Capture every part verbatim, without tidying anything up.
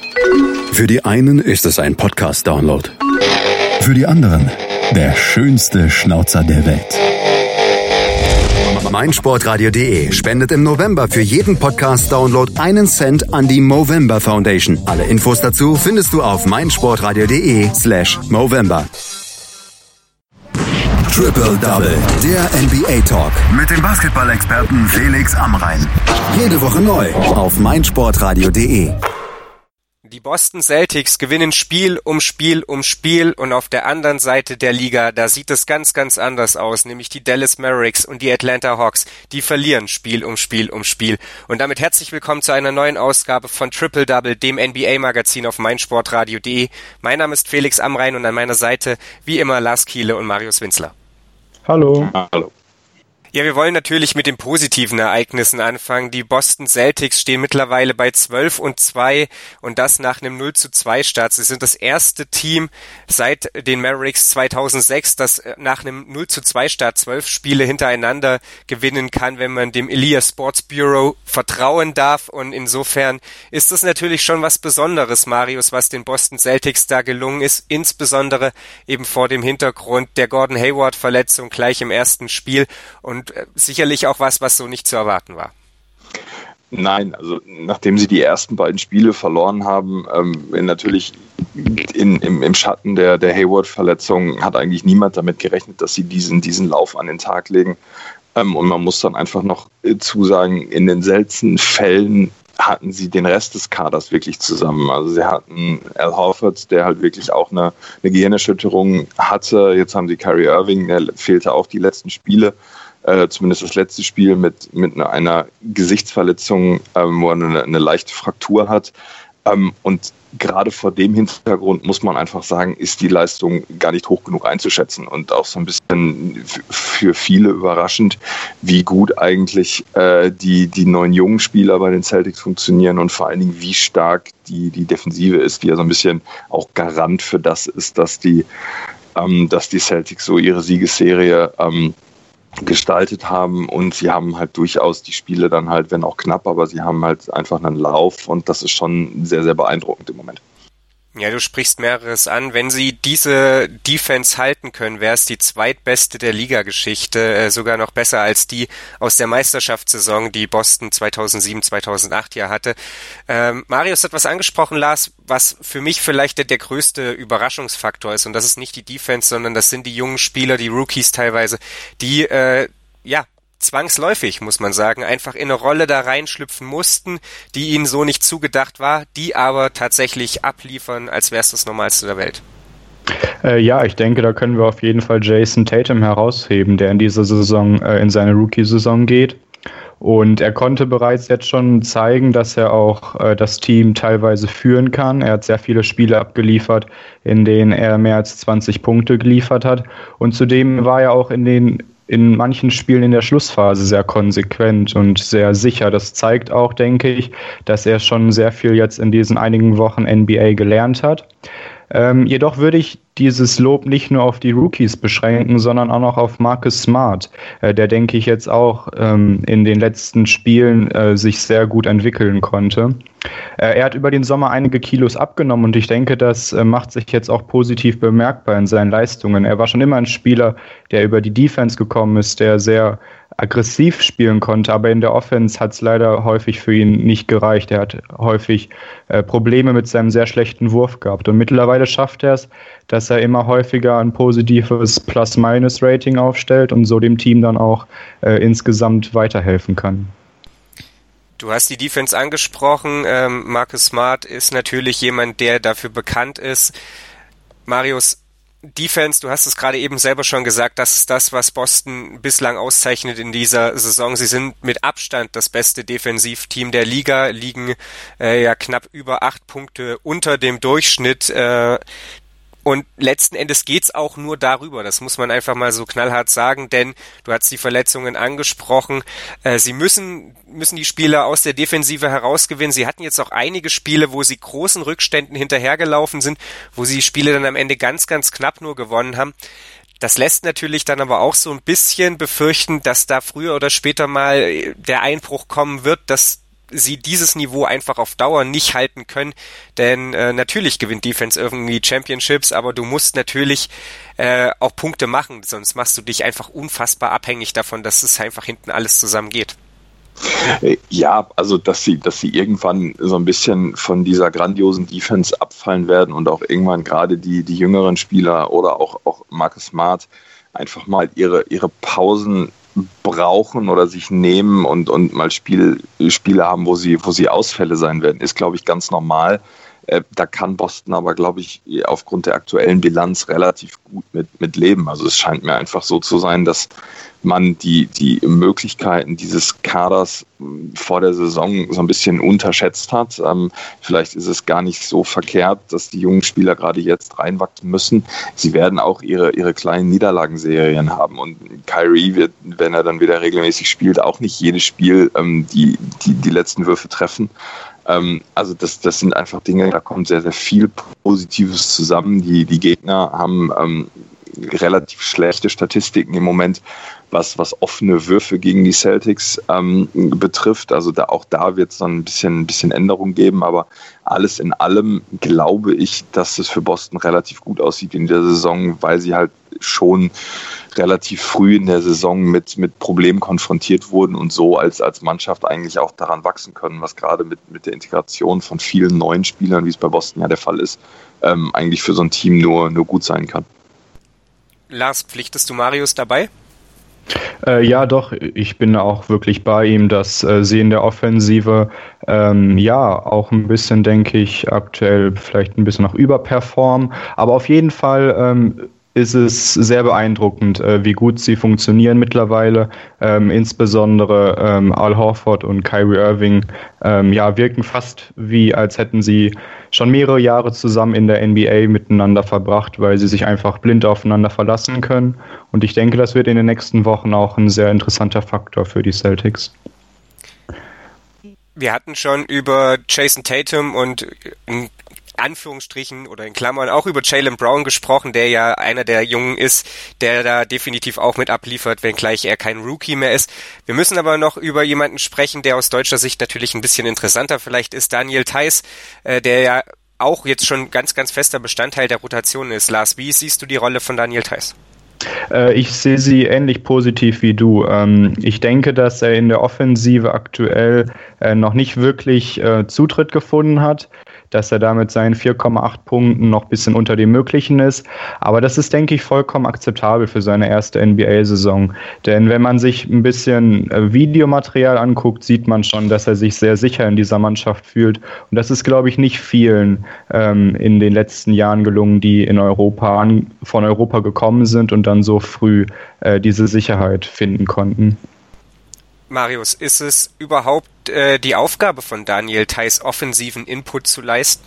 Für die einen ist es ein Podcast-Download. Für die anderen der schönste Schnauzer der Welt. meinsportradio punkt de spendet im November für jeden Podcast-Download einen Cent an die Movember Foundation. Alle Infos dazu findest du auf meinsportradio punkt de slash Movember. Triple Double, der N B A-Talk mit dem Basketball-Experten Felix Amrein. Jede Woche neu auf meinsportradio punkt de. Die Boston Celtics gewinnen Spiel um Spiel um Spiel und auf der anderen Seite der Liga, da sieht es ganz, ganz anders aus, nämlich die Dallas Mavericks und die Atlanta Hawks, die verlieren Spiel um Spiel um Spiel. Und damit herzlich willkommen zu einer neuen Ausgabe von Triple Double, dem N B A-Magazin auf meinsportradio punkt de. Mein Name ist Felix Amrein und an meiner Seite wie immer Lars Kiele und Marius Winzler. Hallo. Hallo. Ja, wir wollen natürlich mit den positiven Ereignissen anfangen. Die Boston Celtics stehen mittlerweile bei zwölf und zwei und das nach einem null zu zwei Start. Sie sind das erste Team seit den Mavericks zweitausendsechs, das nach einem null zu zwei Start zwölf Spiele hintereinander gewinnen kann, wenn man dem Elias Sports Bureau vertrauen darf. Und insofern ist das natürlich schon was Besonderes, Marius, was den Boston Celtics da gelungen ist, insbesondere eben vor dem Hintergrund der Gordon Hayward-Verletzung gleich im ersten Spiel und Und sicherlich auch was, was so nicht zu erwarten war. Nein, also nachdem sie die ersten beiden Spiele verloren haben, ähm, natürlich in, im, im Schatten der, der Hayward-Verletzung hat eigentlich niemand damit gerechnet, dass sie diesen, diesen Lauf an den Tag legen. Ähm, und man muss dann einfach noch äh, zusagen, in den seltenen Fällen hatten sie den Rest des Kaders wirklich zusammen. Also sie hatten Al Horford, der halt wirklich auch eine, eine Gehirnerschütterung hatte. Jetzt haben sie Kyrie Irving, der fehlte auch die letzten Spiele. Äh, zumindest das letzte Spiel mit, mit einer, einer Gesichtsverletzung, ähm, wo er eine, eine leichte Fraktur hat. Ähm, und gerade vor dem Hintergrund muss man einfach sagen, ist die Leistung gar nicht hoch genug einzuschätzen und auch so ein bisschen f- für viele überraschend, wie gut eigentlich äh, die, die neuen jungen Spieler bei den Celtics funktionieren und vor allen Dingen, wie stark die, die Defensive ist, die ja so ein bisschen auch Garant für das ist, dass die, ähm, dass die Celtics so ihre Siegesserie ähm, gestaltet haben und sie haben halt durchaus die Spiele dann halt, wenn auch knapp, aber sie haben halt einfach einen Lauf und das ist schon sehr, sehr beeindruckend im Moment. Ja, du sprichst mehreres an. Wenn sie diese Defense halten können, wäre es die zweitbeste der Liga-Geschichte, äh, sogar noch besser als die aus der Meisterschaftssaison, die Boston zweitausendsieben zweitausendacht ja hatte. Ähm, Marius hat was angesprochen, Lars, was für mich vielleicht der, der größte Überraschungsfaktor ist und das ist nicht die Defense, sondern das sind die jungen Spieler, die Rookies teilweise, die, äh, ja, zwangsläufig, muss man sagen, einfach in eine Rolle da reinschlüpfen mussten, die ihnen so nicht zugedacht war, die aber tatsächlich abliefern, als wäre es das Normalste der Welt. Äh, ja, ich denke, da können wir auf jeden Fall Jason Tatum herausheben, der in dieser Saison äh, in seine Rookie-Saison geht. Und er konnte bereits jetzt schon zeigen, dass er auch äh, das Team teilweise führen kann. Er hat sehr viele Spiele abgeliefert, in denen er mehr als zwanzig Punkte geliefert hat. Und zudem war er auch in den in manchen Spielen in der Schlussphase sehr konsequent und sehr sicher. Das zeigt auch, denke ich, dass er schon sehr viel jetzt in diesen einigen Wochen N B A gelernt hat. Ähm, jedoch würde ich dieses Lob nicht nur auf die Rookies beschränken, sondern auch noch auf Marcus Smart, äh, der, denke ich, jetzt auch ähm, in den letzten Spielen äh, sich sehr gut entwickeln konnte. Äh, er hat über den Sommer einige Kilos abgenommen und ich denke, das äh, macht sich jetzt auch positiv bemerkbar in seinen Leistungen. Er war schon immer ein Spieler, der über die Defense gekommen ist, der sehr aggressiv spielen konnte, aber in der Offense hat es leider häufig für ihn nicht gereicht. Er hat häufig äh, Probleme mit seinem sehr schlechten Wurf gehabt und mittlerweile schafft er es, dass er immer häufiger ein positives Plus-Minus-Rating aufstellt und so dem Team dann auch äh, insgesamt weiterhelfen kann. Du hast die Defense angesprochen. Ähm, Marcus Smart ist natürlich jemand, der dafür bekannt ist. Marius, Defense, du hast es gerade eben selber schon gesagt, das ist das, was Boston bislang auszeichnet in dieser Saison. Sie sind mit Abstand das beste Defensivteam der Liga, liegen äh, ja knapp über acht Punkte unter dem Durchschnitt. Äh, Und letzten Endes geht's auch nur darüber, das muss man einfach mal so knallhart sagen, denn du hast die Verletzungen angesprochen, äh, sie müssen müssen die Spieler aus der Defensive herausgewinnen. Sie hatten jetzt auch einige Spiele, wo sie großen Rückständen hinterhergelaufen sind, wo sie die Spiele dann am Ende ganz, ganz knapp nur gewonnen haben. Das lässt natürlich dann aber auch so ein bisschen befürchten, dass da früher oder später mal der Einbruch kommen wird, dass sie dieses Niveau einfach auf Dauer nicht halten können, denn äh, natürlich gewinnt Defense irgendwie Championships, aber du musst natürlich äh, auch Punkte machen, sonst machst du dich einfach unfassbar abhängig davon, dass es einfach hinten alles zusammengeht. Ja, also dass sie, dass sie irgendwann so ein bisschen von dieser grandiosen Defense abfallen werden und auch irgendwann gerade die, die jüngeren Spieler oder auch, auch Marcus Smart einfach mal ihre, ihre Pausen brauchen oder sich nehmen und, und mal Spiel, Spiele haben, wo sie, wo sie Ausfälle sein werden, ist, glaube ich, ganz normal. Äh, da kann Boston aber, glaube ich, aufgrund der aktuellen Bilanz relativ gut mit, mit leben. Also es scheint mir einfach so zu sein, dass man die, die Möglichkeiten dieses Kaders vor der Saison so ein bisschen unterschätzt hat. Ähm, vielleicht ist es gar nicht so verkehrt, dass die jungen Spieler gerade jetzt reinwachsen müssen. Sie werden auch ihre, ihre kleinen Niederlagenserien haben und Kyrie wird, wenn er dann wieder regelmäßig spielt, auch nicht jedes Spiel ähm, die, die, die letzten Würfe treffen. Ähm, also das, das sind einfach Dinge, da kommt sehr, sehr viel Positives zusammen. Die, die Gegner haben ähm, relativ schlechte Statistiken im Moment, was, was offene Würfe gegen die Celtics ähm, betrifft. Also da, auch da wird es dann ein bisschen, ein bisschen Änderung geben, aber alles in allem glaube ich, dass es für Boston relativ gut aussieht in der Saison, weil sie halt schon relativ früh in der Saison mit, mit Problemen konfrontiert wurden und so als, als Mannschaft eigentlich auch daran wachsen können, was gerade mit, mit der Integration von vielen neuen Spielern, wie es bei Boston ja der Fall ist, ähm, eigentlich für so ein Team nur, nur gut sein kann. Lars, pflichtest du Marius dabei? Äh, ja, doch, ich bin auch wirklich bei ihm, dass äh, sie in der Offensive ähm, ja auch ein bisschen, denke ich, aktuell vielleicht ein bisschen noch überperformen, aber auf jeden Fall ähm, ist es sehr beeindruckend, äh, wie gut sie funktionieren mittlerweile. Ähm, insbesondere ähm, Al Horford und Kyrie Irving ähm, ja, wirken fast wie, als hätten sie schon mehrere Jahre zusammen in der N B A miteinander verbracht, weil sie sich einfach blind aufeinander verlassen können. Und ich denke, das wird in den nächsten Wochen auch ein sehr interessanter Faktor für die Celtics. Wir hatten schon über Jason Tatum und in Anführungsstrichen oder in Klammern auch über Jaylen Brown gesprochen, der ja einer der Jungen ist, der da definitiv auch mit abliefert, wenngleich er kein Rookie mehr ist. Wir müssen aber noch über jemanden sprechen, der aus deutscher Sicht natürlich ein bisschen interessanter vielleicht ist, Daniel Theis, äh, der ja auch jetzt schon ganz, ganz fester Bestandteil der Rotation ist. Lars, wie siehst du die Rolle von Daniel Theis? Ich sehe sie ähnlich positiv wie du. Ich denke, dass er in der Offensive aktuell noch nicht wirklich Zutritt gefunden hat, dass er damit seinen vier Komma acht Punkten noch ein bisschen unter dem Möglichen ist. Aber das ist, denke ich, vollkommen akzeptabel für seine erste N B A-Saison. Denn wenn man sich ein bisschen Videomaterial anguckt, sieht man schon, dass er sich sehr sicher in dieser Mannschaft fühlt. Und das ist, glaube ich, nicht vielen ähm, in den letzten Jahren gelungen, die in Europa an, von Europa gekommen sind und dann so früh äh, diese Sicherheit finden konnten. Marius, ist es überhaupt äh, die Aufgabe von Daniel Theis, offensiven Input zu leisten?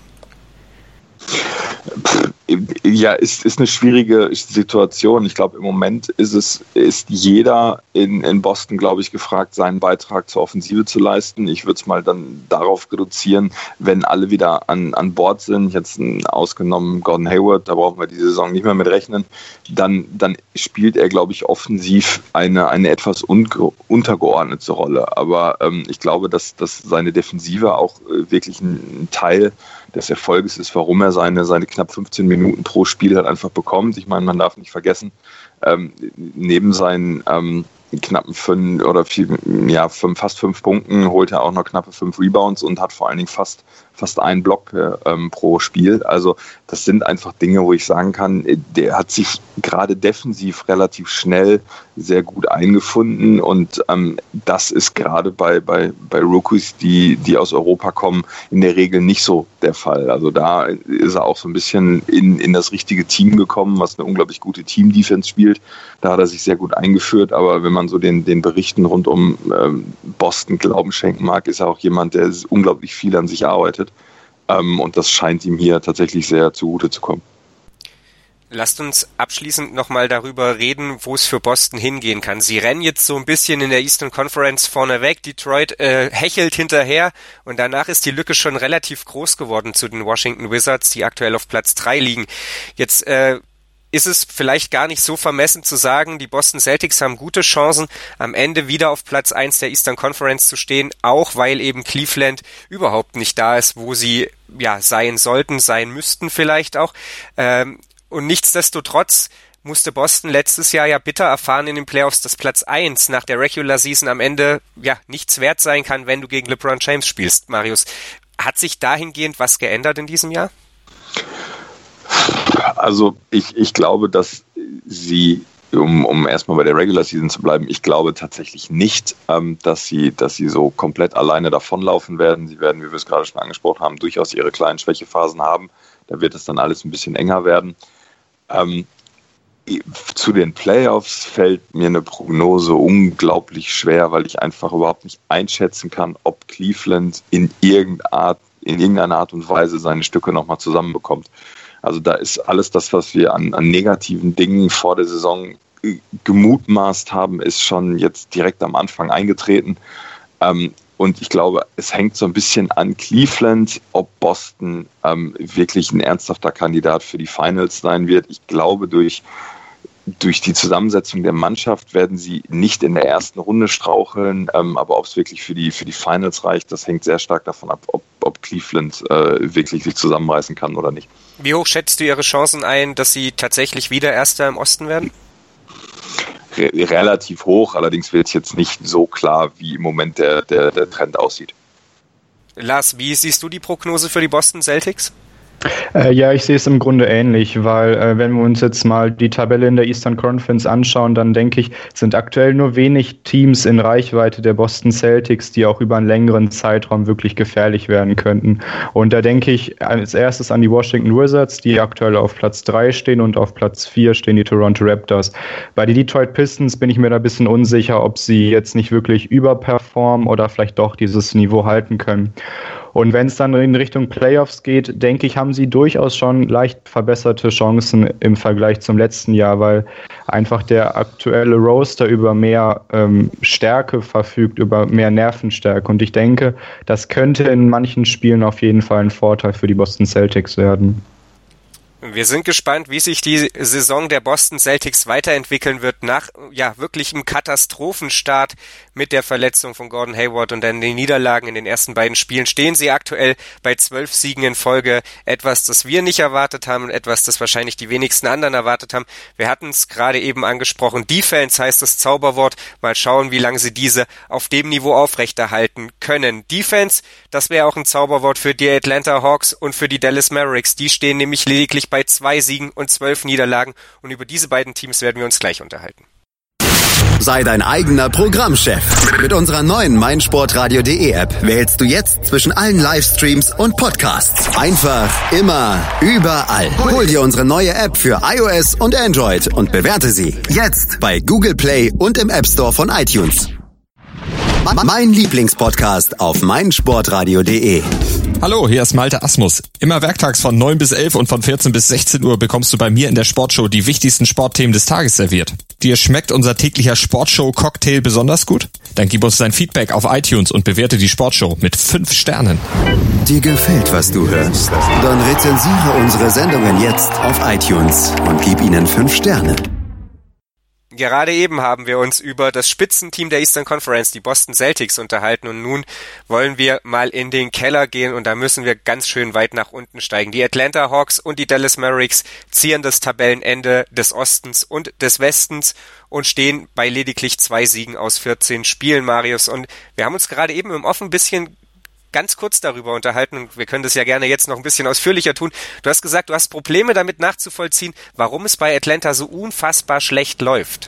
Ja, ist, ist eine schwierige Situation. Ich glaube, im Moment ist es, ist jeder in, in Boston, glaube ich, gefragt, seinen Beitrag zur Offensive zu leisten. Ich würde es mal dann darauf reduzieren, wenn alle wieder an, an Bord sind, jetzt ausgenommen Gordon Hayward, da brauchen wir die Saison nicht mehr mit rechnen, dann, dann spielt er, glaube ich, offensiv eine, eine etwas unge- untergeordnete Rolle. Aber ähm, ich glaube, dass, dass seine Defensive auch äh, wirklich ein, ein Teil des Erfolges ist, warum er seine, seine knapp fünfzehn Minuten pro Spiel halt einfach bekommt. Ich meine, man darf nicht vergessen, ähm, neben seinen ähm, knappen fünf oder vier, ja, fünf, fast fünf Punkten holt er auch noch knappe fünf Rebounds und hat vor allen Dingen fast, fast einen Block äh, ähm, pro Spiel. Also das sind einfach Dinge, wo ich sagen kann, der hat sich gerade defensiv relativ schnell sehr gut eingefunden und ähm, das ist gerade bei, bei, bei Rookies, die, die aus Europa kommen, in der Regel nicht so der Fall. Also da ist er auch so ein bisschen in, in das richtige Team gekommen, was eine unglaublich gute Team-Defense spielt. Da hat er sich sehr gut eingeführt, aber wenn man so den, den Berichten rund um ähm, Boston Glauben schenken mag, ist er auch jemand, der unglaublich viel an sich arbeitet ähm, und das scheint ihm hier tatsächlich sehr zugute zu kommen. Lasst uns abschließend nochmal darüber reden, wo es für Boston hingehen kann. Sie rennen jetzt so ein bisschen in der Eastern Conference vorne weg. Detroit äh, hechelt hinterher und danach ist die Lücke schon relativ groß geworden zu den Washington Wizards, die aktuell auf Platz drei liegen. Jetzt äh, ist es vielleicht gar nicht so vermessen zu sagen, die Boston Celtics haben gute Chancen, am Ende wieder auf Platz eins der Eastern Conference zu stehen, auch weil eben Cleveland überhaupt nicht da ist, wo sie ja sein sollten, sein müssten vielleicht auch. Ähm, und nichtsdestotrotz musste Boston letztes Jahr ja bitter erfahren in den Playoffs, dass Platz eins nach der Regular Season am Ende ja nichts wert sein kann, wenn du gegen LeBron James spielst. Marius, hat sich dahingehend was geändert in diesem Jahr? Also ich, ich glaube, dass sie, um, um erstmal bei der Regular Season zu bleiben, ich glaube tatsächlich nicht, ähm, dass sie, dass sie so komplett alleine davonlaufen werden. Sie werden, wie wir es gerade schon angesprochen haben, durchaus ihre kleinen Schwächephasen haben. Da wird es dann alles ein bisschen enger werden. Ähm, Zu den Playoffs fällt mir eine Prognose unglaublich schwer, weil ich einfach überhaupt nicht einschätzen kann, ob Cleveland in irgendeiner Art, in irgendeiner Art und Weise seine Stücke nochmal zusammenbekommt. Also da ist alles das, was wir an, an negativen Dingen vor der Saison gemutmaßt haben, ist schon jetzt direkt am Anfang eingetreten. Ähm, Und ich glaube, es hängt so ein bisschen an Cleveland, ob Boston ähm, wirklich ein ernsthafter Kandidat für die Finals sein wird. Ich glaube, durch, durch die Zusammensetzung der Mannschaft werden sie nicht in der ersten Runde straucheln. Ähm, aber ob es wirklich für die, für die Finals reicht, das hängt sehr stark davon ab, ob, ob Cleveland äh, wirklich sich zusammenreißen kann oder nicht. Wie hoch schätzt du ihre Chancen ein, dass sie tatsächlich wieder Erster im Osten werden? Re- relativ hoch, allerdings wird es jetzt nicht so klar, wie im Moment der, der, der Trend aussieht. Lars, wie siehst du die Prognose für die Boston Celtics? Äh, ja, ich sehe es im Grunde ähnlich, weil äh, wenn wir uns jetzt mal die Tabelle in der Eastern Conference anschauen, dann denke ich, sind aktuell nur wenig Teams in Reichweite der Boston Celtics, die auch über einen längeren Zeitraum wirklich gefährlich werden könnten. Und da denke ich als erstes an die Washington Wizards, die aktuell auf Platz drei stehen, und auf Platz vier stehen die Toronto Raptors. Bei den Detroit Pistons bin ich mir da ein bisschen unsicher, ob sie jetzt nicht wirklich überperformen oder vielleicht doch dieses Niveau halten können. Und wenn es dann in Richtung Playoffs geht, denke ich, haben sie durchaus schon leicht verbesserte Chancen im Vergleich zum letzten Jahr, weil einfach der aktuelle Roster über mehr ähm, Stärke verfügt, über mehr Nervenstärke. Und ich denke, das könnte in manchen Spielen auf jeden Fall ein Vorteil für die Boston Celtics werden. Wir sind gespannt, wie sich die Saison der Boston Celtics weiterentwickeln wird nach ja wirklichem Katastrophenstart mit der Verletzung von Gordon Hayward und dann den Niederlagen in den ersten beiden Spielen. Stehen sie aktuell bei zwölf Siegen in Folge, etwas, das wir nicht erwartet haben und etwas, das wahrscheinlich die wenigsten anderen erwartet haben. Wir hatten es gerade eben angesprochen, Defense heißt das Zauberwort. Mal schauen, wie lange sie diese auf dem Niveau aufrechterhalten können. Defense, das wäre auch ein Zauberwort für die Atlanta Hawks und für die Dallas Mavericks. Die stehen nämlich lediglich bei zwei Siegen und zwölf Niederlagen, und über diese beiden Teams werden wir uns gleich unterhalten. Sei dein eigener Programmchef. Mit unserer neuen meinsportradio punkt de App wählst du jetzt zwischen allen Livestreams und Podcasts. Einfach, immer, überall. Hol dir unsere neue App für iOS und Android und bewerte sie jetzt bei Google Play und im App Store von iTunes. Mein Lieblingspodcast auf meinsportradio punkt de. Hallo, hier ist Malte Asmus. Immer werktags von neun bis elf und von vierzehn bis sechzehn Uhr bekommst du bei mir in der Sportshow die wichtigsten Sportthemen des Tages serviert. Dir schmeckt unser täglicher Sportshow-Cocktail besonders gut? Dann gib uns dein Feedback auf iTunes und bewerte die Sportshow mit fünf Sternen. Dir gefällt, was du hörst? Dann rezensiere unsere Sendungen jetzt auf iTunes und gib ihnen fünf Sterne. Gerade eben haben wir uns über das Spitzenteam der Eastern Conference, die Boston Celtics, unterhalten, und nun wollen wir mal in den Keller gehen, und da müssen wir ganz schön weit nach unten steigen. Die Atlanta Hawks und die Dallas Mavericks zieren das Tabellenende des Ostens und des Westens und stehen bei lediglich zwei Siegen aus vierzehn Spielen, Marius. Und wir haben uns gerade eben im Off ein bisschen ganz kurz darüber unterhalten, und wir können das ja gerne jetzt noch ein bisschen ausführlicher tun. Du hast gesagt, du hast Probleme damit nachzuvollziehen, warum es bei Atlanta so unfassbar schlecht läuft.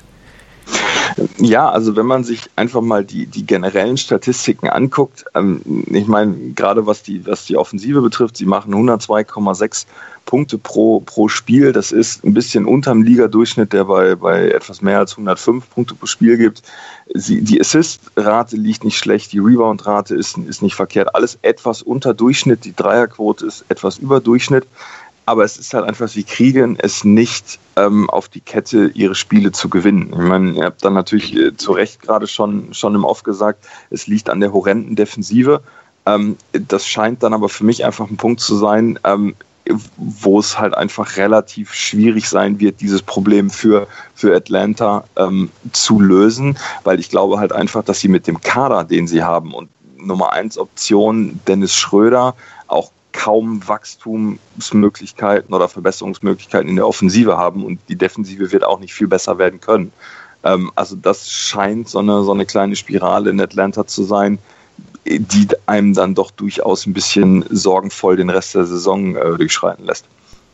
Ja, also wenn man sich einfach mal die, die generellen Statistiken anguckt, ähm, ich meine, gerade was die, was die Offensive betrifft, sie machen hundertzwei Komma sechs Punkte pro, pro Spiel. Das ist ein bisschen unterm Ligadurchschnitt, der bei, bei etwas mehr als hundertfünf Punkte pro Spiel gibt. Sie, die Assist-Rate liegt nicht schlecht, die Rebound-Rate ist, ist nicht verkehrt. Alles etwas unter Durchschnitt, die Dreierquote ist etwas über Durchschnitt. Aber es ist halt einfach, sie kriegen es nicht ähm, auf die Kette, ihre Spiele zu gewinnen. Ich meine, ihr habt dann natürlich äh, zu Recht gerade schon, schon im Off gesagt, es liegt an der horrenden Defensive. Ähm, das scheint dann aber für mich einfach ein Punkt zu sein. Ähm, wo es halt einfach relativ schwierig sein wird, dieses Problem für, für Atlanta ähm, zu lösen, weil ich glaube halt einfach, dass sie mit dem Kader, den sie haben und Nummer eins Option Dennis Schröder auch kaum Wachstumsmöglichkeiten oder Verbesserungsmöglichkeiten in der Offensive haben und die Defensive wird auch nicht viel besser werden können. Ähm, also das scheint so eine, so eine kleine Spirale in Atlanta zu sein, die einem dann doch durchaus ein bisschen sorgenvoll den Rest der Saison äh, durchschreiten lässt.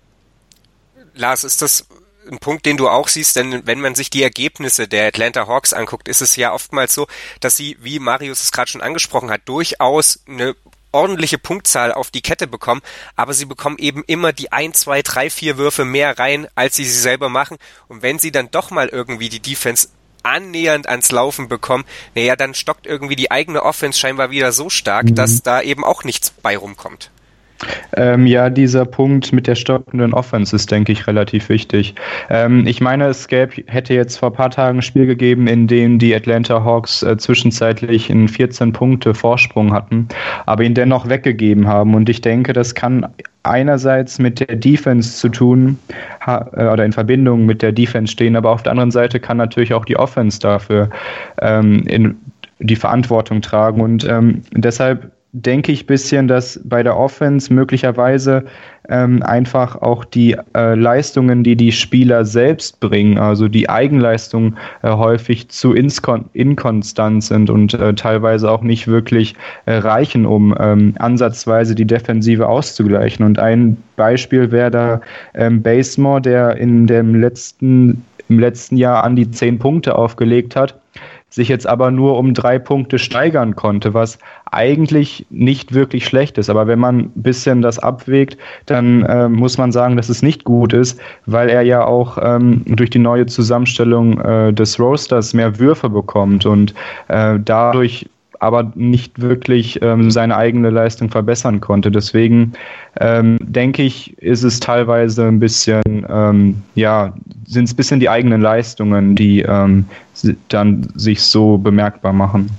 Lars, ist das ein Punkt, den du auch siehst? Denn wenn man sich die Ergebnisse der Atlanta Hawks anguckt, ist es ja oftmals so, dass sie, wie Marius es gerade schon angesprochen hat, durchaus eine ordentliche Punktzahl auf die Kette bekommen, aber sie bekommen eben immer die ein, zwei, drei, vier Würfe mehr rein, als sie sie selber machen. Und wenn sie dann doch mal irgendwie die Defense annähernd ans Laufen bekommen, naja, dann stockt irgendwie die eigene Offense scheinbar wieder so stark, mhm. dass da eben auch nichts bei rumkommt. Ähm, ja, dieser Punkt mit der stockenden Offense ist, denke ich, relativ wichtig. Ähm, ich meine, es gäbe, hätte jetzt vor ein paar Tagen ein Spiel gegeben, in dem die Atlanta Hawks äh, zwischenzeitlich einen vierzehn Punkte Vorsprung hatten, aber ihn dennoch weggegeben haben. Und ich denke, das kann einerseits mit der Defense zu tun ha- oder in Verbindung mit der Defense stehen, aber auf der anderen Seite kann natürlich auch die Offense dafür ähm, in die Verantwortung tragen. Und ähm, deshalb denke ich ein bisschen, dass bei der Offense möglicherweise ähm, einfach auch die äh, Leistungen, die die Spieler selbst bringen, also die Eigenleistungen äh, häufig zu inskon- inkonstant sind und äh, teilweise auch nicht wirklich äh, reichen, um ähm, ansatzweise die Defensive auszugleichen. Und ein Beispiel wäre da ähm, Bazemore, der in dem letzten, im letzten Jahr an die zehn Punkte aufgelegt hat, sich jetzt aber nur um drei Punkte steigern konnte, was eigentlich nicht wirklich schlecht ist. Aber wenn man ein bisschen das abwägt, dann äh, muss man sagen, dass es nicht gut ist, weil er ja auch ähm, durch die neue Zusammenstellung äh, des Roasters mehr Würfe bekommt und äh, dadurch aber nicht wirklich ähm, seine eigene Leistung verbessern konnte. Deswegen ähm, denke ich, ist es teilweise ein bisschen, ähm, ja, sind es ein bisschen die eigenen Leistungen, die ähm, dann sich so bemerkbar machen.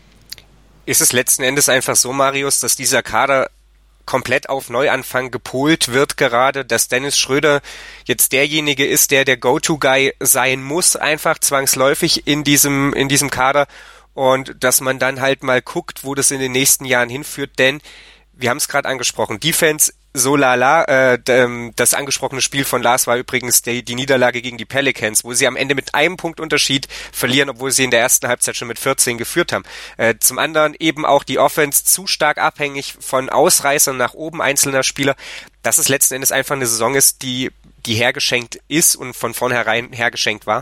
Ist es letzten Endes einfach so, Marius, dass dieser Kader komplett auf Neuanfang gepolt wird gerade, dass Dennis Schröder jetzt derjenige ist, der der Go-To-Guy sein muss, einfach zwangsläufig in diesem, in diesem Kader, und dass man dann halt mal guckt, wo das in den nächsten Jahren hinführt, denn wir haben es gerade angesprochen, Defense so lala, äh, das angesprochene Spiel von Lars war übrigens die, die Niederlage gegen die Pelicans, wo sie am Ende mit einem Punktunterschied verlieren, obwohl sie in der ersten Halbzeit schon mit vierzehn geführt haben. Äh, zum anderen eben auch die Offense zu stark abhängig von Ausreißern nach oben einzelner Spieler, dass es letzten Endes einfach eine Saison ist, die, die hergeschenkt ist und von vornherein hergeschenkt war.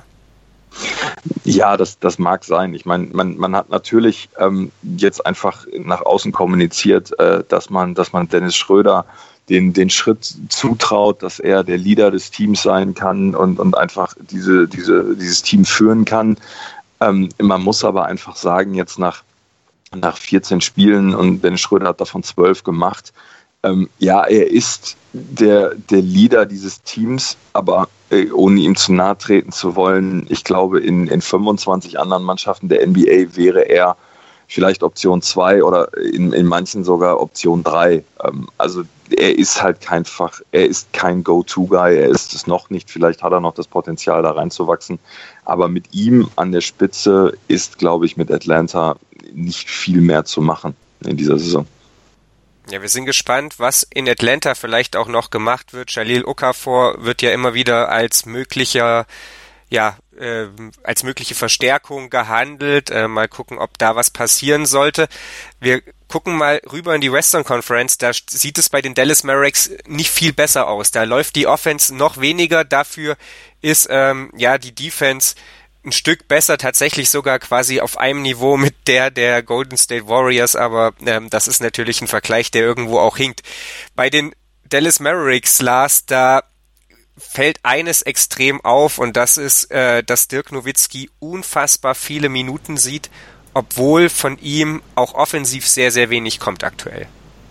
Ja, das, das mag sein. Ich meine, man, man hat natürlich ähm, jetzt einfach nach außen kommuniziert, äh, dass man, dass man Dennis Schröder den, den Schritt zutraut, dass er der Leader des Teams sein kann und, und einfach diese, diese, dieses Team führen kann. Ähm, man muss aber einfach sagen, jetzt nach, nach vierzehn Spielen, und Dennis Schröder hat davon zwölf gemacht, ähm, ja, er ist der, der Leader dieses Teams, aber äh, ohne ihm zu nahe treten zu wollen, ich glaube, in, in fünfundzwanzig anderen Mannschaften der N B A wäre er vielleicht Option zwei oder in, in manchen sogar Option drei. Ähm, also er ist halt kein Fach, er ist kein Go-To-Guy, er ist es noch nicht, vielleicht hat er noch das Potenzial, da reinzuwachsen, aber mit ihm an der Spitze ist, glaube ich, mit Atlanta nicht viel mehr zu machen in dieser Saison. Ja, wir sind gespannt, was in Atlanta vielleicht auch noch gemacht wird. Jahlil Okafor wird ja immer wieder als möglicher, ja, äh, als mögliche Verstärkung gehandelt. Äh, mal gucken, ob da was passieren sollte. Wir gucken mal rüber in die Western Conference. Da sieht es bei den Dallas Mavericks nicht viel besser aus. Da läuft die Offense noch weniger. Dafür ist ähm, ja die Defense ein Stück besser, tatsächlich sogar quasi auf einem Niveau mit der der Golden State Warriors, aber ähm, das ist natürlich ein Vergleich, der irgendwo auch hinkt. Bei den Dallas Mavericks, Lars, da fällt eines extrem auf, und das ist, äh, dass Dirk Nowitzki unfassbar viele Minuten sieht, obwohl von ihm auch offensiv sehr, sehr wenig kommt aktuell.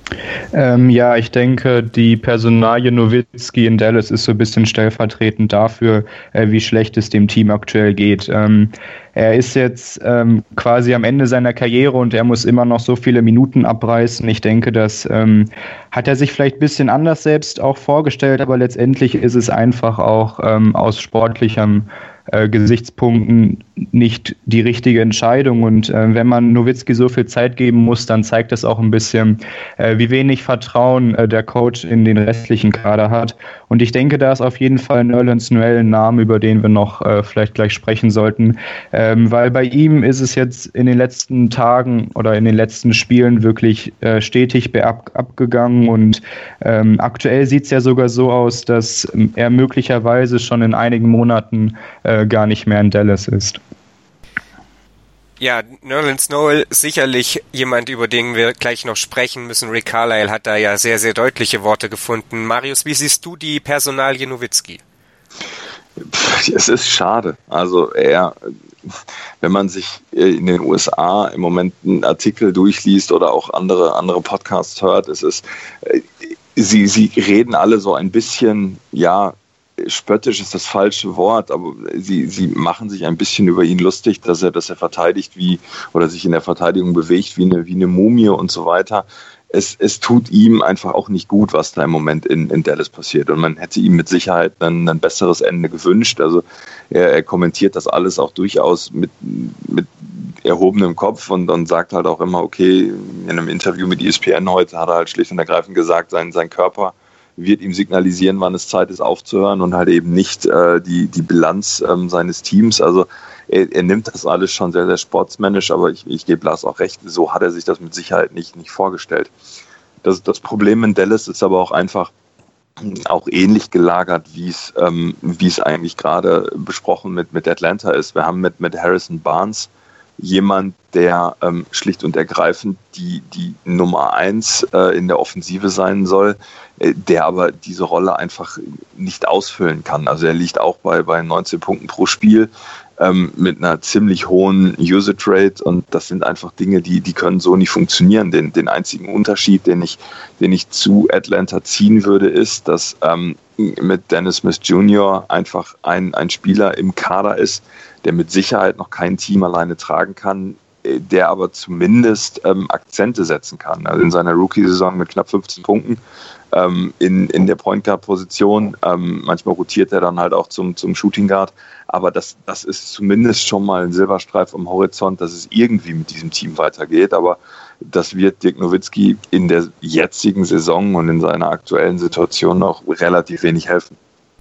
Ähm, ja, ich denke, die Personalie Nowitzki in Dallas ist so ein bisschen stellvertretend dafür, äh, wie schlecht es dem Team aktuell geht. Ähm, er ist jetzt ähm, quasi am Ende seiner Karriere und er muss immer noch so viele Minuten abreißen. Ich denke, das ähm, hat er sich vielleicht ein bisschen anders selbst auch vorgestellt, aber letztendlich ist es einfach auch ähm, aus sportlichem Äh, Gesichtspunkten nicht die richtige Entscheidung. Und äh, wenn man Nowitzki so viel Zeit geben muss, dann zeigt das auch ein bisschen, äh, wie wenig Vertrauen äh, der Coach in den restlichen Kader hat. Und ich denke, da ist auf jeden Fall Nerlens Noel ein Name, über den wir noch äh, vielleicht gleich sprechen sollten. Ähm, weil bei ihm ist es jetzt in den letzten Tagen oder in den letzten Spielen wirklich äh, stetig berab abgegangen. Und ähm, aktuell sieht es ja sogar so aus, dass ähm, er möglicherweise schon in einigen Monaten äh, gar nicht mehr in Dallas ist. Ja, Nerlens Noel sicherlich jemand, über den wir gleich noch sprechen müssen. Rick Carlisle hat da ja sehr, sehr deutliche Worte gefunden. Marius, wie siehst du die Personalie Nowitzki? Es ist schade. Also er, wenn man sich in den U S A im Moment einen Artikel durchliest oder auch andere, andere Podcasts hört, es ist, sie, sie reden alle so ein bisschen, ja, spöttisch ist das falsche Wort, aber sie, sie machen sich ein bisschen über ihn lustig, dass er, dass er verteidigt wie, oder sich in der Verteidigung bewegt wie eine, wie eine Mumie und so weiter. Es, es tut ihm einfach auch nicht gut, was da im Moment in, in Dallas passiert. Und man hätte ihm mit Sicherheit ein, ein besseres Ende gewünscht. Also er, er kommentiert das alles auch durchaus mit, mit erhobenem Kopf und, und sagt halt auch immer, okay, in einem Interview mit E S P N heute hat er halt schlicht und ergreifend gesagt, sein, sein Körper wird ihm signalisieren, wann es Zeit ist aufzuhören und halt eben nicht äh, die, die Bilanz ähm, seines Teams. Also er, er nimmt das alles schon sehr, sehr sportsmännisch, aber ich, ich gebe Lars auch recht, so hat er sich das mit Sicherheit nicht, nicht vorgestellt. Das, das Problem in Dallas ist aber auch einfach auch ähnlich gelagert, wie es ähm, wie es eigentlich gerade besprochen mit, mit Atlanta ist. Wir haben mit, mit Harrison Barnes jemand, der ähm, schlicht und ergreifend die, die Nummer eins äh, in der Offensive sein soll, äh, der aber diese Rolle einfach nicht ausfüllen kann. Also er liegt auch bei, bei neunzehn Punkten pro Spiel ähm, mit einer ziemlich hohen Usage Rate und das sind einfach Dinge, die, die können so nicht funktionieren. Den, den einzigen Unterschied, den ich, den ich zu Atlanta ziehen würde, ist, dass ähm, mit Dennis Smith Junior einfach ein, ein Spieler im Kader ist, der mit Sicherheit noch kein Team alleine tragen kann, der aber zumindest ähm, Akzente setzen kann. Also in seiner Rookie-Saison mit knapp fünfzehn Punkten ähm, in, in der Point Guard-Position. Ähm, manchmal rotiert er dann halt auch zum, zum Shooting Guard. Aber das, das ist zumindest schon mal ein Silberstreif am Horizont, dass es irgendwie mit diesem Team weitergeht. Aber das wird Dirk Nowitzki in der jetzigen Saison und in seiner aktuellen Situation noch relativ wenig helfen.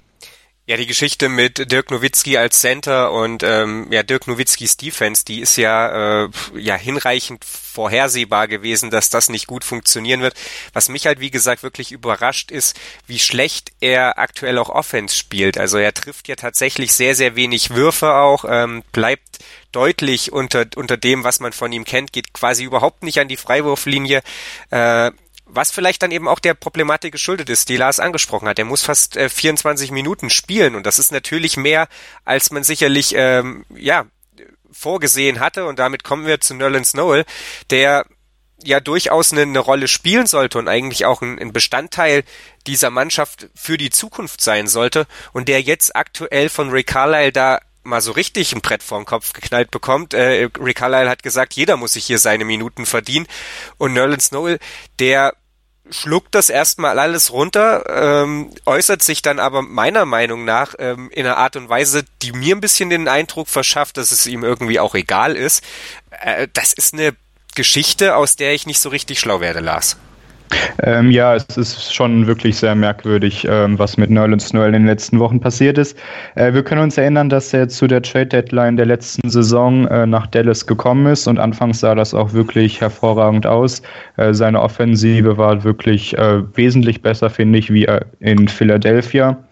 Ja, die Geschichte mit Dirk Nowitzki als Center und ähm, ja Dirk Nowitzkis Defense, die ist ja äh, ja hinreichend vorhersehbar gewesen, dass das nicht gut funktionieren wird. Was mich halt wie gesagt wirklich überrascht ist, wie schlecht er aktuell auch Offense spielt. Also er trifft ja tatsächlich sehr sehr wenig Würfe auch, ähm, bleibt deutlich unter unter dem, was man von ihm kennt, geht quasi überhaupt nicht an die Freiwurflinie. Äh, Was vielleicht dann eben auch der Problematik geschuldet ist, die Lars angesprochen hat. Er muss fast äh, vierundzwanzig Minuten spielen und das ist natürlich mehr, als man sicherlich ähm, ja vorgesehen hatte. Und damit kommen wir zu Nerlens Noel, der ja durchaus eine, eine Rolle spielen sollte und eigentlich auch ein, ein Bestandteil dieser Mannschaft für die Zukunft sein sollte und der jetzt aktuell von Rick Carlisle da mal so richtig ein Brett vorm Kopf geknallt bekommt. Äh, Rick Carlisle hat gesagt, jeder muss sich hier seine Minuten verdienen. Und Nerlens Noel, der schluckt das erstmal alles runter, ähm, äußert sich dann aber meiner Meinung nach ähm, in einer Art und Weise, die mir ein bisschen den Eindruck verschafft, dass es ihm irgendwie auch egal ist. Äh, das ist eine Geschichte, aus der ich nicht so richtig schlau werde, Lars. Ähm, ja, es ist schon wirklich sehr merkwürdig, ähm, was mit Nerlens Noel in den letzten Wochen passiert ist. Äh, wir können uns erinnern, dass er zu der Trade-Deadline der letzten Saison äh, nach Dallas gekommen ist und anfangs sah das auch wirklich hervorragend aus. Äh, seine Offensive war wirklich äh, wesentlich besser, finde ich, wie in Philadelphia.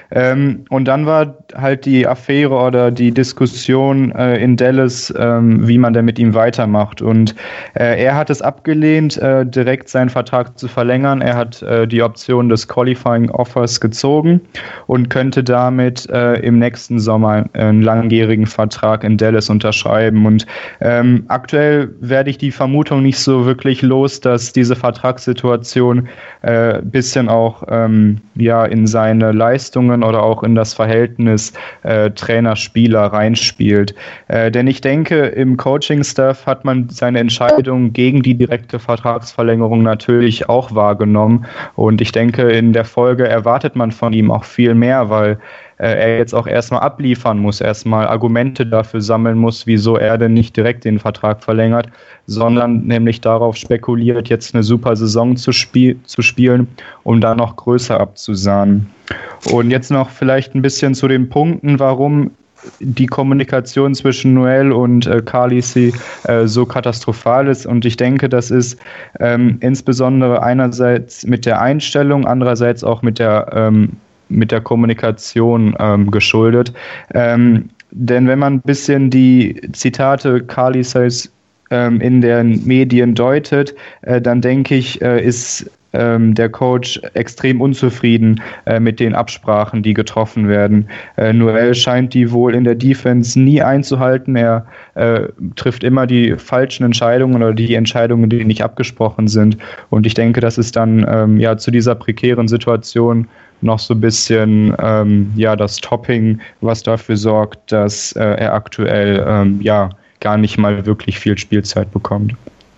Ähm, und dann war halt die Affäre oder die Diskussion äh, in Dallas, ähm, wie man denn mit ihm weitermacht. Und äh, er hat es abgelehnt, äh, direkt seinen Vertrag zu verlängern. Er hat äh, die Option des Qualifying Offers gezogen und könnte damit äh, im nächsten Sommer einen langjährigen Vertrag in Dallas unterschreiben. Und ähm, aktuell werde ich die Vermutung nicht so wirklich los, dass diese Vertragssituation äh, bisschen auch ähm, ja in seine Leistungen oder auch in das Verhältnis äh, Trainer-Spieler reinspielt. Äh, denn ich denke, im Coaching-Staff hat man seine Entscheidung gegen die direkte Vertragsverlängerung natürlich auch wahrgenommen. Und ich denke, in der Folge erwartet man von ihm auch viel mehr, weil er jetzt auch erstmal abliefern muss, erstmal Argumente dafür sammeln muss, wieso er denn nicht direkt den Vertrag verlängert, sondern nämlich darauf spekuliert, jetzt eine super Saison zu, spiel- zu spielen, um dann noch größer abzusahnen. Und jetzt noch vielleicht ein bisschen zu den Punkten, warum die Kommunikation zwischen Noel und äh, Khaleesi äh, so katastrophal ist. Und ich denke, das ist ähm, insbesondere einerseits mit der Einstellung, andererseits auch mit der ähm, mit der Kommunikation ähm, geschuldet. Ähm, denn wenn man ein bisschen die Zitate Khaleesis ähm, in den Medien deutet, äh, dann denke ich, äh, ist ähm, der Coach extrem unzufrieden äh, mit den Absprachen, die getroffen werden. Äh, Noel scheint die wohl in der Defense nie einzuhalten. Er äh, trifft immer die falschen Entscheidungen oder die Entscheidungen, die nicht abgesprochen sind. Und ich denke, das ist dann ähm, ja zu dieser prekären Situation noch so ein bisschen ähm, ja das Topping, was dafür sorgt, dass äh, er aktuell ähm, ja gar nicht mal wirklich viel Spielzeit bekommt.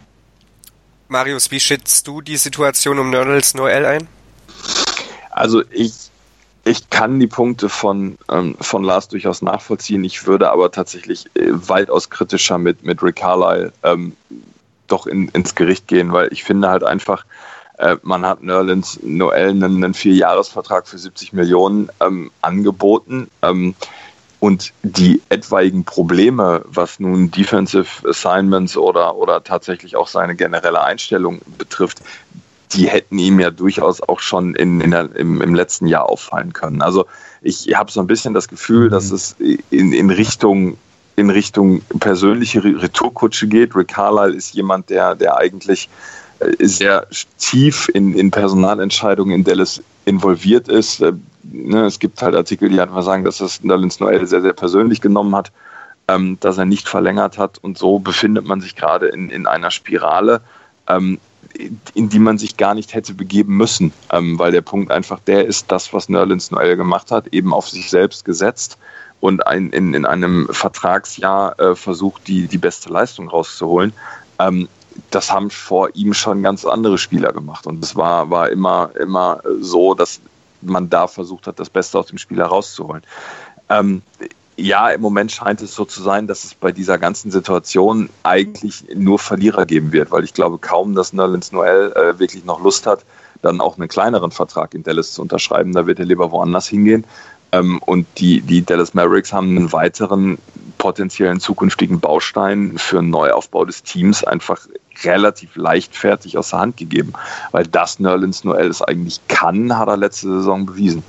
Marius, wie schätzt du die Situation um Nerlens Noel ein? Also ich, ich kann die Punkte von, ähm, von Lars durchaus nachvollziehen. Ich würde aber tatsächlich äh, weitaus kritischer mit, mit Rick Carlisle ähm, doch in, ins Gericht gehen, weil ich finde halt einfach, man hat Nerlens Noel einen, einen Vierjahresvertrag für siebzig Millionen ähm, angeboten ähm, und die etwaigen Probleme, was nun Defensive Assignments oder, oder tatsächlich auch seine generelle Einstellung betrifft, die hätten ihm ja durchaus auch schon in, in der, im, im letzten Jahr auffallen können. Also ich habe so ein bisschen das Gefühl, mhm. dass es in, in Richtung in Richtung persönliche Retourkutsche geht. Rick Carlisle ist jemand, der, der eigentlich sehr tief in, in Personalentscheidungen in Dallas involviert ist. Äh, ne, es gibt halt Artikel, die einfach sagen, dass es Nerlens Noel sehr, sehr persönlich genommen hat, ähm, dass er nicht verlängert hat. Und so befindet man sich gerade in, in einer Spirale, ähm, in die man sich gar nicht hätte begeben müssen, ähm, weil der Punkt einfach der ist, das, was Nerlens Noel gemacht hat, eben auf sich selbst gesetzt und ein, in, in einem Vertragsjahr äh, versucht, die, die beste Leistung rauszuholen. Ähm, Das haben vor ihm schon ganz andere Spieler gemacht. Und es war, war immer, immer so, dass man da versucht hat, das Beste aus dem Spieler rauszuholen. Ähm, ja, im Moment scheint es so zu sein, dass es bei dieser ganzen Situation eigentlich nur Verlierer geben wird, weil ich glaube kaum, dass Nerlens Noel äh, wirklich noch Lust hat, dann auch einen kleineren Vertrag in Dallas zu unterschreiben. Da wird er lieber woanders hingehen. Ähm, und die, die Dallas Mavericks haben einen weiteren potenziellen zukünftigen Baustein für einen Neuaufbau des Teams einfach relativ leichtfertig aus der Hand gegeben. Weil das Nerlens Noel es eigentlich kann, hat er letzte Saison bewiesen.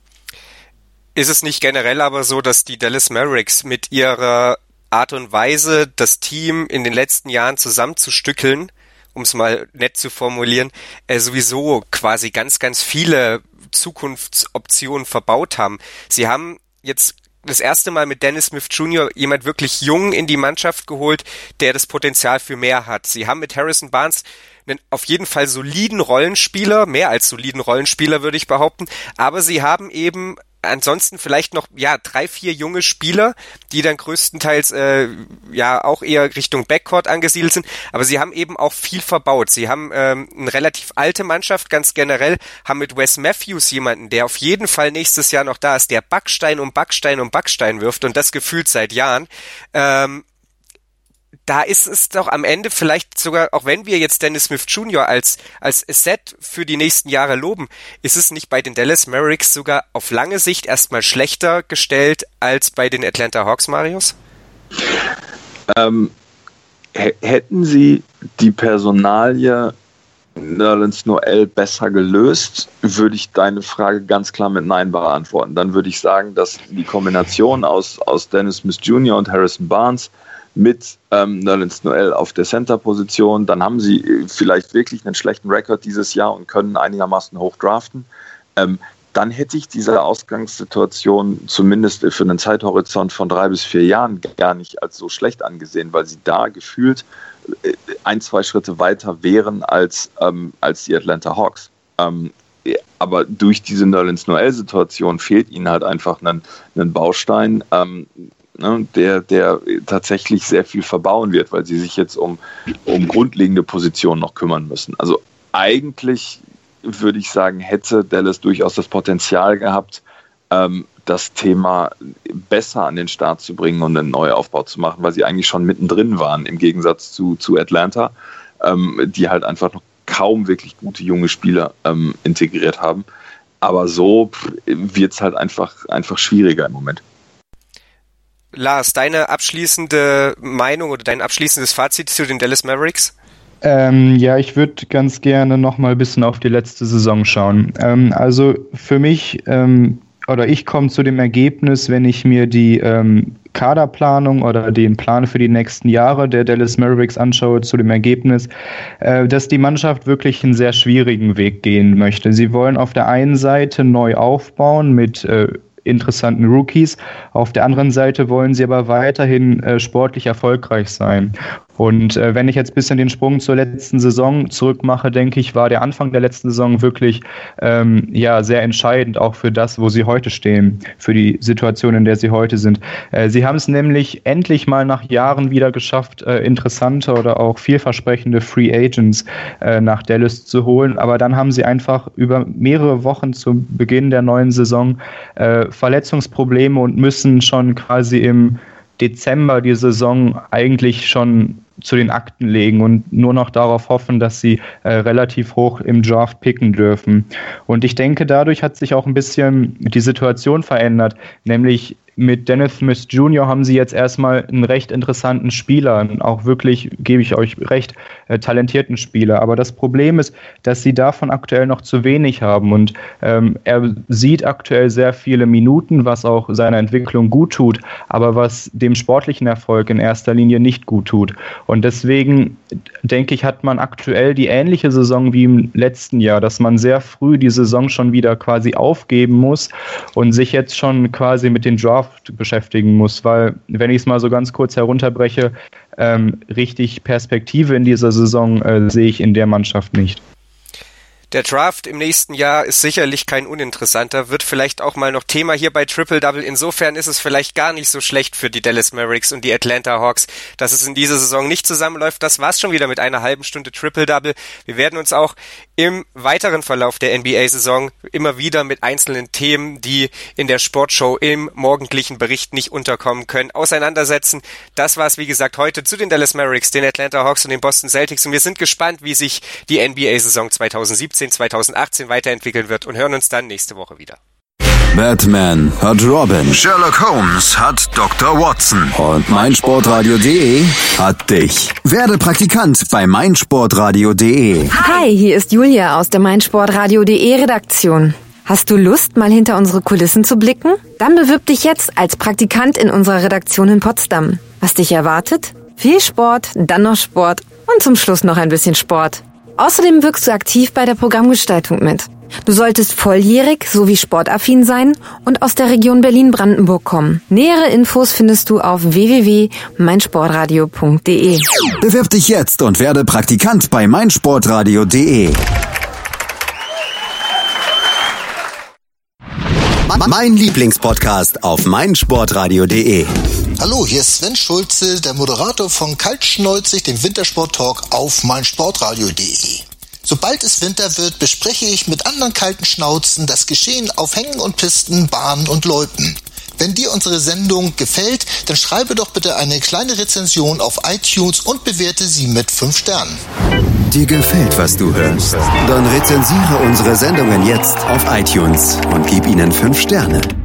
Ist es nicht generell aber so, dass die Dallas Mavericks mit ihrer Art und Weise, das Team in den letzten Jahren zusammenzustückeln, um es mal nett zu formulieren, äh, sowieso quasi ganz, ganz viele Zukunftsoptionen verbaut haben. Sie haben jetzt das erste Mal mit Dennis Smith Junior jemand wirklich jung in die Mannschaft geholt, der das Potenzial für mehr hat. Sie haben mit Harrison Barnes einen auf jeden Fall soliden Rollenspieler, mehr als soliden Rollenspieler würde ich behaupten, aber sie haben eben ansonsten vielleicht noch ja drei, vier junge Spieler, die dann größtenteils äh, ja auch eher Richtung Backcourt angesiedelt sind, aber sie haben eben auch viel verbaut. Sie haben ähm, eine relativ alte Mannschaft ganz generell, haben mit Wes Matthews jemanden, der auf jeden Fall nächstes Jahr noch da ist, der Backstein um Backstein um Backstein wirft und das gefühlt seit Jahren. Ähm, da ist es doch am Ende vielleicht sogar, auch wenn wir jetzt Dennis Smith Junior als als Asset für die nächsten Jahre loben, ist es nicht bei den Dallas Mavericks sogar auf lange Sicht erstmal schlechter gestellt als bei den Atlanta Hawks, Marius? Ähm, h- hätten sie die Personalie Nerlens Noel besser gelöst, würde ich deine Frage ganz klar mit Nein beantworten. Dann würde ich sagen, dass die Kombination aus, aus Dennis Smith Junior und Harrison Barnes mit ähm, Nerlens Noel auf der Center-Position, dann haben sie vielleicht wirklich einen schlechten Rekord dieses Jahr und können einigermaßen hoch draften. Ähm, dann hätte ich diese Ausgangssituation zumindest für einen Zeithorizont von drei bis vier Jahren gar nicht als so schlecht angesehen, weil sie da gefühlt ein, zwei Schritte weiter wären als, ähm, als die Atlanta Hawks. Ähm, aber durch diese Nerlens Noel-Situation fehlt ihnen halt einfach ein, ein Baustein, ähm, ne, der, der tatsächlich sehr viel verbauen wird, weil sie sich jetzt um, um grundlegende Positionen noch kümmern müssen. Also eigentlich würde ich sagen, hätte Dallas durchaus das Potenzial gehabt, ähm, das Thema besser an den Start zu bringen und einen Neuaufbau zu machen, weil sie eigentlich schon mittendrin waren, im Gegensatz zu, zu Atlanta, ähm, die halt einfach noch kaum wirklich gute junge Spieler ähm, integriert haben. Aber so wird es halt einfach, einfach schwieriger im Moment. Lars, deine abschließende Meinung oder dein abschließendes Fazit zu den Dallas Mavericks? Ähm, ja, ich würde ganz gerne noch mal ein bisschen auf die letzte Saison schauen. Ähm, also für mich, ähm, oder ich komme zu dem Ergebnis, wenn ich mir die ähm, Kaderplanung oder den Plan für die nächsten Jahre der Dallas Mavericks anschaue, zu dem Ergebnis, äh, dass die Mannschaft wirklich einen sehr schwierigen Weg gehen möchte. Sie wollen auf der einen Seite neu aufbauen mit äh, interessanten Rookies, auf der anderen Seite wollen sie aber weiterhin äh, sportlich erfolgreich sein. Und äh, wenn ich jetzt ein bisschen den Sprung zur letzten Saison zurückmache, denke ich, war der Anfang der letzten Saison wirklich ähm, ja, sehr entscheidend, auch für das, wo sie heute stehen, für die Situation, in der sie heute sind. Äh, sie haben es nämlich endlich mal nach Jahren wieder geschafft, äh, interessante oder auch vielversprechende Free Agents äh, nach Dallas zu holen. Aber dann haben sie einfach über mehrere Wochen zu Beginn der neuen Saison äh, Verletzungsprobleme und müssen schon quasi im Dezember die Saison eigentlich schon zu den Akten legen und nur noch darauf hoffen, dass sie äh, relativ hoch im Draft picken dürfen. Und ich denke, dadurch hat sich auch ein bisschen die Situation verändert, nämlich mit Dennis Smith Junior haben sie jetzt erstmal einen recht interessanten Spieler, einen auch wirklich, gebe ich euch recht, äh, talentierten Spieler. Aber das Problem ist, dass sie davon aktuell noch zu wenig haben. Und ähm, er sieht aktuell sehr viele Minuten, was auch seiner Entwicklung gut tut, aber was dem sportlichen Erfolg in erster Linie nicht gut tut. Und deswegen, denke ich, hat man aktuell die ähnliche Saison wie im letzten Jahr, dass man sehr früh die Saison schon wieder quasi aufgeben muss und sich jetzt schon quasi mit den Draft beschäftigen muss, weil, wenn ich es mal so ganz kurz herunterbreche, ähm, richtig Perspektive in dieser Saison äh, sehe ich in der Mannschaft nicht. Der Draft im nächsten Jahr ist sicherlich kein uninteressanter, wird vielleicht auch mal noch Thema hier bei Triple Double. Insofern ist es vielleicht gar nicht so schlecht für die Dallas Mavericks und die Atlanta Hawks, dass es in dieser Saison nicht zusammenläuft. Das war's schon wieder mit einer halben Stunde Triple Double. Wir werden uns auch im weiteren Verlauf der N B A-Saison immer wieder mit einzelnen Themen, die in der Sportshow im morgendlichen Bericht nicht unterkommen können, auseinandersetzen. Das war's, wie gesagt, heute zu den Dallas Mavericks, den Atlanta Hawks und den Boston Celtics. Und wir sind gespannt, wie sich die N B A-Saison zweitausendsiebzehn zweitausendachtzehn weiterentwickeln wird und hören uns dann nächste Woche wieder. Batman hat Robin, Sherlock Holmes hat Doktor Watson und meinsportradio punkt de hat dich. Werde Praktikant bei meinsportradio punkt de. Hi, hier ist Julia aus der meinsportradio punkt de Redaktion. Hast du Lust, mal hinter unsere Kulissen zu blicken? Dann bewirb dich jetzt als Praktikant in unserer Redaktion in Potsdam. Was dich erwartet? Viel Sport, dann noch Sport und zum Schluss noch ein bisschen Sport. Außerdem wirkst du aktiv bei der Programmgestaltung mit. Du solltest volljährig sowie sportaffin sein und aus der Region Berlin-Brandenburg kommen. Nähere Infos findest du auf w w w punkt meinsportradio punkt de. Bewirb dich jetzt und werde Praktikant bei meinsportradio punkt de. Mein Lieblingspodcast auf meinsportradio punkt de. Hallo, hier ist Sven Schulze, der Moderator von Kaltschneuzig, dem Wintersport-Talk auf meinsportradio punkt de. Sobald es Winter wird, bespreche ich mit anderen kalten Schnauzen das Geschehen auf Hängen und Pisten, Bahnen und Loipen. Wenn dir unsere Sendung gefällt, dann schreibe doch bitte eine kleine Rezension auf iTunes und bewerte sie mit fünf Sternen. Dir gefällt, was du hörst? Dann rezensiere unsere Sendungen jetzt auf iTunes und gib ihnen fünf Sterne.